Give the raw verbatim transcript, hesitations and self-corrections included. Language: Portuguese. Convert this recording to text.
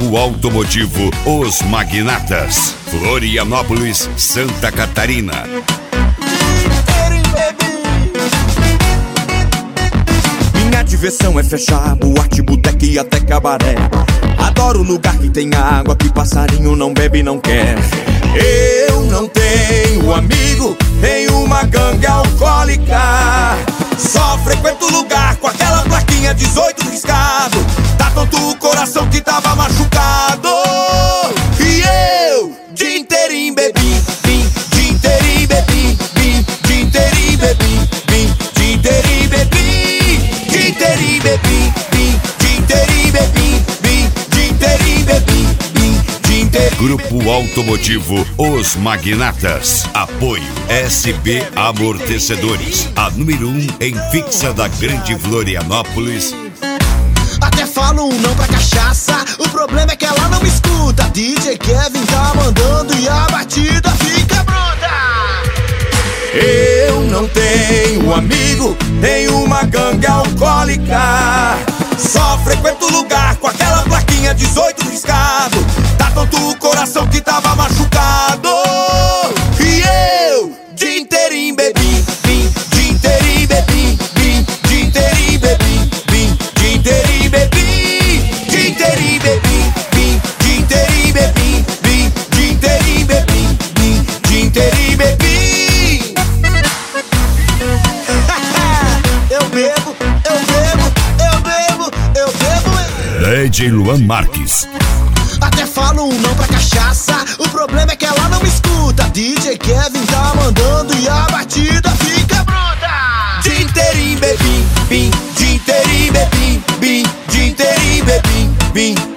Grupo Automotivo Os Magnatas, Florianópolis, Santa Catarina. Minha diversão é fechar boate, boteca e até cabaré. Adoro lugar que tem água, que passarinho não bebe e não quer. Eu não tenho amigo em uma gangue alcoólica. Só frequento lugar com aquela plaquinha dezoito riscado. Tá tanto o coração que tava machucado. E eu, dia inteirinho bebi, vim, dia inteirinho bebi, vim, dia inteirinho bebi, vim, dia inteirinho bebi, dia inteirinho bebi, vim, dia inteirinho bebi, vim, dia inteirinho bebi, vim, dia inteirinho. Grupo Automotivo Os Magnatas. Apoio S B Amortecedores, a número um em fixa da Grande Florianópolis. Até falo um não pra cachaça, o problema é que ela não me escuta. D J Kevin tá mandando e a batida fica bruta. Eu não tenho amigo em uma gangue alcoólica. Só frequento lugar com aquela plaquinha dezoito riscado. Tá tanto o coração que tava machucado. E eu, dia inteirinho bebi, vim, dia inteirinho bebi, vim, dia inteirinho bebi, vim, dia inteirinho bebi, dia inteirinho bebi, vim, dia inteirinho bebi, vim, dia inteirinho bebi, vim, dia inteirinho bebi. Eu bebo, eu bebo, eu bebo, eu bebo. D J Luan Marques. Até falo um não pra cachaça, o problema é que ela não me escuta. D J Kevin tá mandando e a batida fica bruta. Dia inteirinho bebi, bim, dia inteirinho bebi, bim, dia inteirinho bebi, bim.